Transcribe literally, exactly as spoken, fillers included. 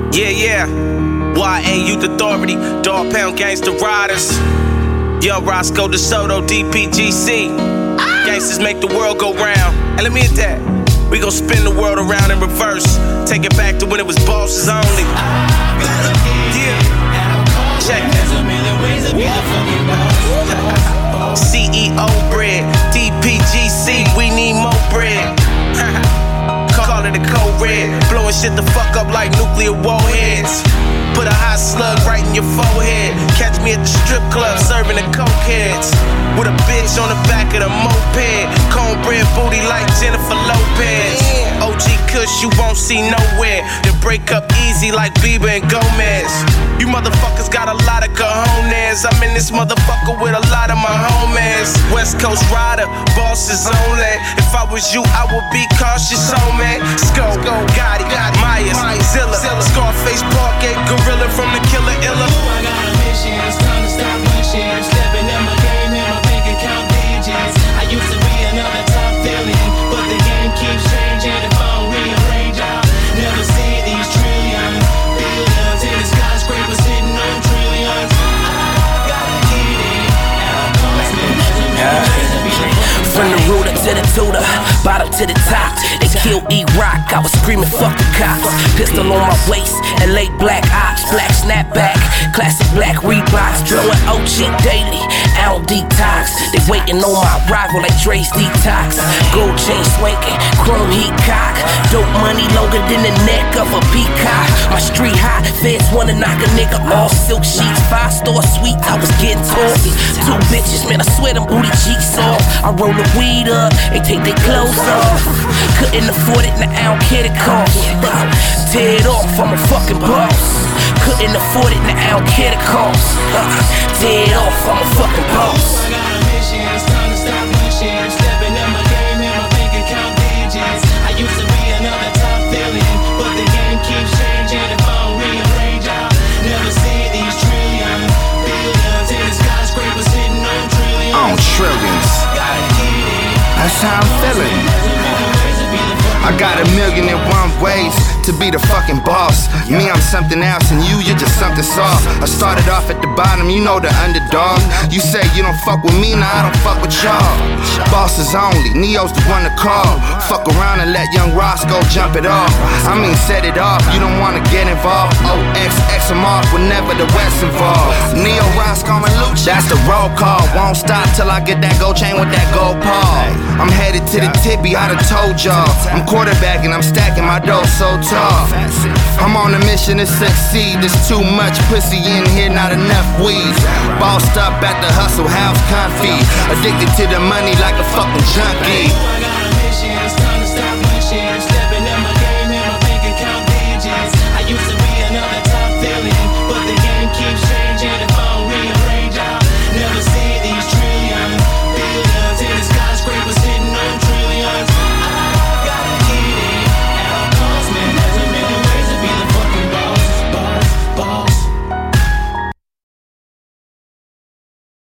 Yeah, yeah. Y A Youth Authority, Dog Pound Gangsta Riders. Yo, Roscoe DeSoto, D P G C. Gangsters make the world go round. And let me hit that. We gon' spin the world around in reverse. Take it back to when it was bosses only. Yeah. Check that. C E O bread, D P G C, we need more bread. Call it a code red, blowing shit the fuck up like nuclear warheads. Put a hot slug right in your forehead. Catch me at the strip club serving the cokeheads. With a bitch on the back of the moped. Cornbread booty like Jennifer Lopez. O G Kush you won't see nowhere. Then break up easy like Bieber and Gomez. You motherfuckers got a lot of cojones. I'm in this motherfucker with a lot of my homies. West Coast rider, bosses only. If I was you, I would be cautious, homie. Scope, Gotti, Myers, Zilla, Scarface, Parkgate, Gorilla from the Killer Illa. I got a mission, it's time to stop wishing. Stepping in my game in my bank account digits. I used to be another top villain, but the game keeps changing. If I don't rearrange, I'll never see these trillions, billions in the skyscraper sitting on trillions. I gotta get it, and I'm coming. From the rooter to the tutor, bottom to the top. They killed E-Rock, I was screaming fuck the cops. Pistol on my waist and late black ops. Black snapback, classic black Reeboks. Blowing O G daily, I don't detox. They waiting on my arrival like Dre's detox. Gold chain swanking, chrome heat cock. Dope money longer than the neck of a peacock. My street hot, feds wanna knock a nigga off. Silk sheets, five star suite, I was getting tossed. Two bitches, man, I swear them booty cheeks off. I roll the weed up, they take their clothes off. Couldn't afford it, now I don't care the cost. Tear it off, I'm a fucking boss. Couldn't afford it, now I don't care the cost. Tear it off, I'm a fucking boss. I got a mission, it's time to stop wishing. Stepping in my game in my bank account digits. I used to be another top villain, but the game keeps changing. If I don't rearrange, I'll never see these trillions, billions in the skyscraper sitting on trillions. On trillions. That's how I'm feeling. I got a million and one ways to be the fucking boss. Me, I'm something else, and you, you're just something soft. I started off at the bottom, you know the underdog. You say you don't fuck with me, now I don't fuck with y'all. Bosses only, Neo's the one to call. Fuck around and let young Roscoe jump it off. I mean, set it off, you don't wanna get involved. O X X them off whenever the West involved. Neo, Roscoe, and Luch, that's the roll call. Won't stop till I get that gold chain with that gold paw. I'm headed to the tippy, I done told y'all. I'm quarterbacking, I'm stacking my dough so tall. I'm on a mission to succeed. There's too much pussy in here, not enough weed. Bossed up at the hustle, house comfy. Addicted to the money like a fucking junkie.